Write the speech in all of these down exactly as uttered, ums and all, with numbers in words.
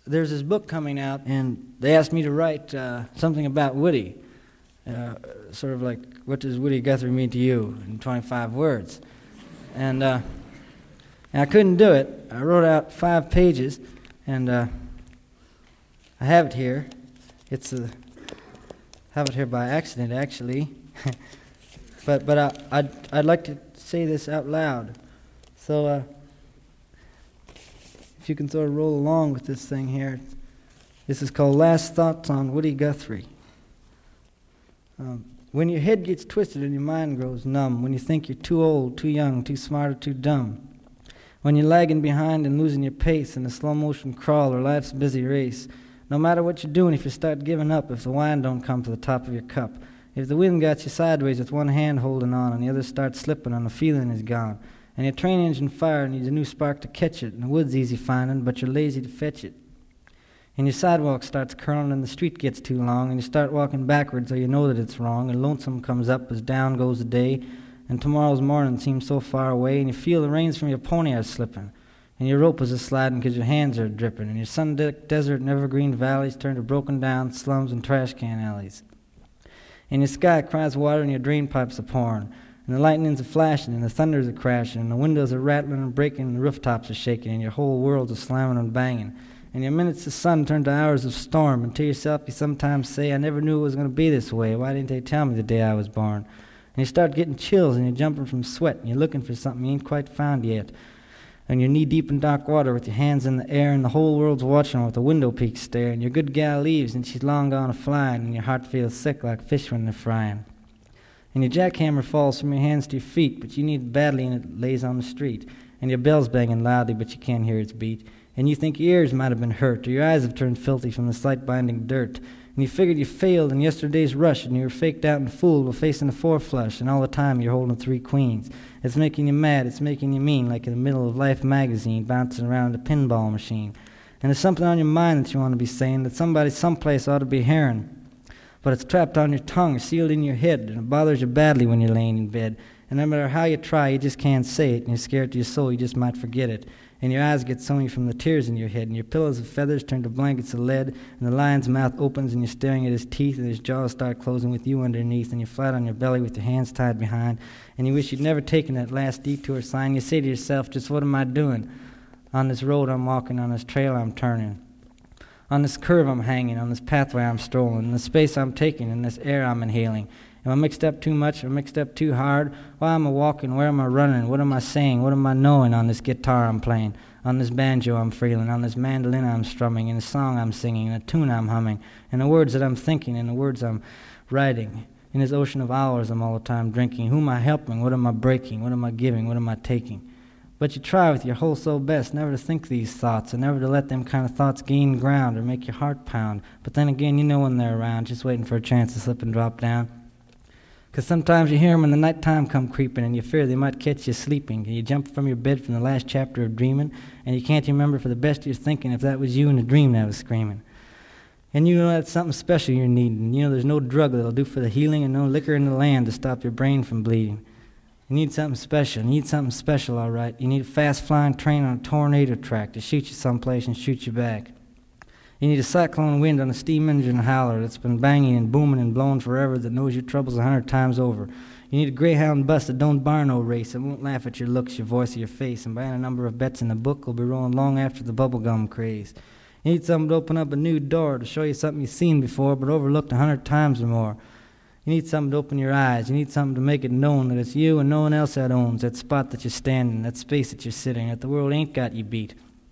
there's this book coming out, and they asked me to write uh, something about Woody. Uh, sort of like, what does Woody Guthrie mean to you in twenty-five words? And, uh, and I couldn't do it. I wrote out five pages, and uh, I have it here. It's a, I have it here by accident, actually. but but I, I'd, I'd like to say this out loud. So uh, if you can sort of roll along with this thing here. This is called Last Thoughts on Woody Guthrie. Um, when your head gets twisted and your mind grows numb, when you think you're too old, too young, too smart, or too dumb, when you're lagging behind and losing your pace in a slow-motion crawl or life's busy race, no matter what you're doing, if you start giving up, if the wine don't come to the top of your cup, if the wind got you sideways with one hand holding on and the other starts slipping and the feeling is gone, and your train engine fire needs a new spark to catch it, and the wood's easy finding, but you're lazy to fetch it, and your sidewalk starts curling and the street gets too long, and you start walking backwards so you know that it's wrong, and lonesome comes up as down goes the day, and tomorrow's morning seems so far away, and you feel the reins from your pony are slipping, and your rope is a-sliding because your hands are dripping, and your sun-decked desert and evergreen valleys turn to broken-down slums and trash-can alleys. And your sky cries water and your drain pipes are pouring, and the lightnings are flashing, and the thunders are crashing, and the windows are rattling and breaking, and the rooftops are shaking, and your whole world's a-slamming and banging. And your minutes of sun turn to hours of storm, and to yourself you sometimes say, I never knew it was going to be this way. Why didn't they tell me the day I was born? And you start getting chills, and you're jumping from sweat, and you're looking for something you ain't quite found yet. And you're knee-deep in dark water with your hands in the air, and the whole world's watching with a window peak stare, and your good gal leaves, and she's long gone a-flying, and your heart feels sick like fish when they're frying. And your jackhammer falls from your hands to your feet, but you need it badly, and it lays on the street. And your bell's banging loudly, but you can't hear its beat. And you think your ears might have been hurt, or your eyes have turned filthy from the sight-binding dirt. And you figured you failed in yesterday's rush, and you were faked out and fooled while facing a four-flush, and all the time you're holding three queens. It's making you mad, it's making you mean, like in the middle of Life magazine, bouncing around a pinball machine. And there's something on your mind that you want to be saying, that somebody someplace ought to be hearing. But it's trapped on your tongue, sealed in your head, and it bothers you badly when you're laying in bed. And no matter how you try, you just can't say it, and you're scared to your soul you just might forget it. And your eyes get sony from the tears in your head, and your pillows of feathers turn to blankets of lead, and the lion's mouth opens, and you're staring at his teeth, and his jaws start closing with you underneath, and you're flat on your belly with your hands tied behind, and you wish you'd never taken that last detour sign. You say to yourself, just what am I doing? On this road I'm walking, on this trail I'm turning, on this curve I'm hanging, on this pathway I'm strolling, in the space I'm taking, in this air I'm inhaling. Am I mixed up too much? Am I mixed up too hard? Why am I walking? Where am I running? What am I saying? What am I knowing on this guitar I'm playing? On this banjo I'm feeling? On this mandolin I'm strumming? In the song I'm singing? In the tune I'm humming? In the words that I'm thinking? In the words I'm writing? In this ocean of hours I'm all the time drinking? Who am I helping? What am I breaking? What am I giving? What am I taking? But you try with your whole soul best never to think these thoughts, and never to let them kind of thoughts gain ground or make your heart pound. But then again, you know when they're around, just waiting for a chance to slip and drop down. Because sometimes you hear them when the nighttime come creeping, and you fear they might catch you sleeping, and you jump from your bed from the last chapter of dreaming, and you can't remember for the best of your thinking if that was you in a dream that was screaming. And you know that's something special you're needing. You know there's no drug that'll do for the healing, and no liquor in the land to stop your brain from bleeding. You need something special. You need something special, all right. You need a fast-flying train on a tornado track to shoot you someplace and shoot you back. You need a cyclone wind on a steam engine howler that's been banging and booming and blowing forever, that knows your troubles a hundred times over. You need a greyhound bus that don't bar no race, that won't laugh at your looks, your voice, or your face, and buying a number of bets in the book will be rolling long after the bubblegum craze. You need something to open up a new door, to show you something you've seen before but overlooked a hundred times or more. You need something to open your eyes. You need something to make it known that it's you and no one else that owns that spot that you're standing, that space that you're sitting, that the world ain't got you beat.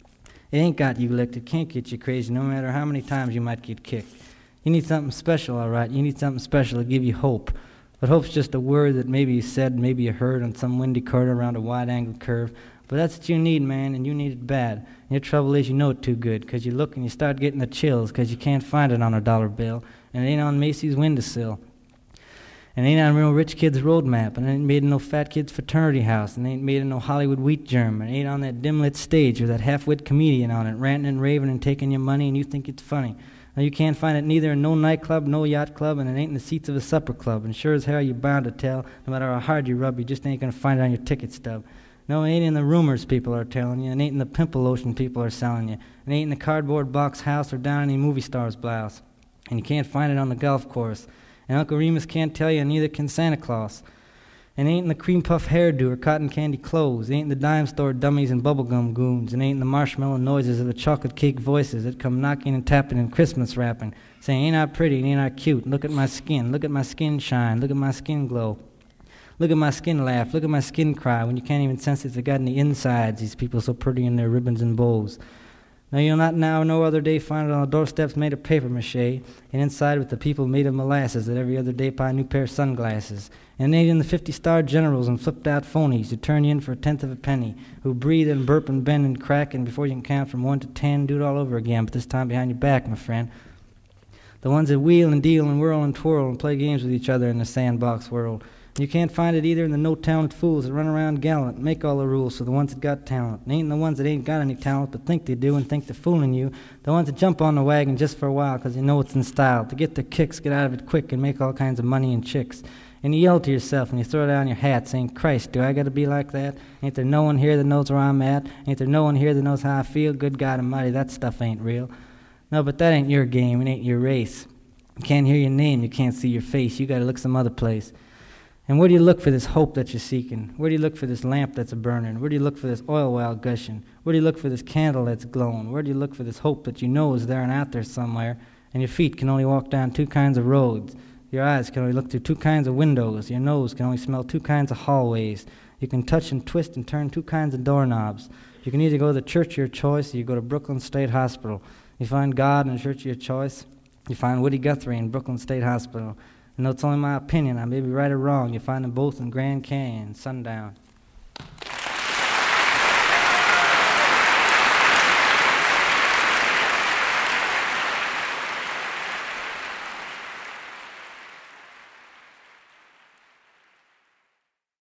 It ain't got you licked. It can't get you crazy no matter how many times you might get kicked. You need something special, all right. You need something special to give you hope. But hope's just a word that maybe you said, maybe you heard on some windy corner around a wide-angled curve. But that's what you need, man, and you need it bad. And your trouble is you know it too good, because you look and you start getting the chills, because you can't find it on a dollar bill, and it ain't on Macy's windowsill. And it ain't on a real rich kid's road map, and it ain't made in no fat kid's fraternity house, and it ain't made in no Hollywood wheat germ, and it ain't on that dim-lit stage with that half-wit comedian on it, ranting and raving and taking your money, and you think it's funny. Now, you can't find it neither in no nightclub, no yacht club, and it ain't in the seats of a supper club, and sure as hell you're bound to tell, no matter how hard you rub, you just ain't going to find it on your ticket stub. No, it ain't in the rumors people are telling you, it ain't in the pimple lotion people are selling you. It ain't in the cardboard box house or down any movie star's blouse. And you can't find it on the golf course. And Uncle Remus can't tell you, and neither can Santa Claus. And it ain't in the cream puff hairdo or cotton candy clothes. It ain't in the dime store dummies and bubblegum goons. And it ain't in the marshmallow noises of the chocolate cake voices that come knocking and tapping and Christmas rapping, saying, ain't I pretty and ain't I cute? Look at my skin. Look at my skin shine. Look at my skin glow. Look at my skin laugh. Look at my skin cry when you can't even sense it's got any insides, these people so pretty in their ribbons and bows. Now you'll not now no other day find it on the doorsteps made of paper mache, and inside with the people made of molasses that every other day buy a new pair of sunglasses. And it ain't in the fifty-star generals and flipped-out phonies who turn you in for a tenth of a penny, who breathe and burp and bend and crack, and before you can count from one to ten, do it all over again, but this time behind your back, my friend. The ones that wheel and deal and whirl and twirl and play games with each other in the sandbox world. You can't find it either in the no-talent fools that run around gallant and make all the rules for the ones that got talent. It ain't the ones that ain't got any talent but think they do and think they're fooling you. The ones that jump on the wagon just for a while because you know it's in style. To get their kicks, get out of it quick, and make all kinds of money and chicks. And you yell to yourself and you throw down your hat saying, Christ, do I got to be like that? Ain't there no one here that knows where I'm at? Ain't there no one here that knows how I feel? Good God Almighty, that stuff ain't real. No, but that ain't your game. It ain't your race. You can't hear your name. You can't see your face. You got to look some other place. And where do you look for this hope that you're seeking? Where do you look for this lamp that's a-burning? Where do you look for this oil well gushing? Where do you look for this candle that's glowing? Where do you look for this hope that you know is there and out there somewhere, and your feet can only walk down two kinds of roads? Your eyes can only look through two kinds of windows. Your nose can only smell two kinds of hallways. You can touch and twist and turn two kinds of doorknobs. You can either go to the church of your choice or you go to Brooklyn State Hospital. You find God in the church of your choice. You find Woody Guthrie in Brooklyn State Hospital. And though it's only my opinion, I may be right or wrong, you find them both in Grand Canyon, sundown.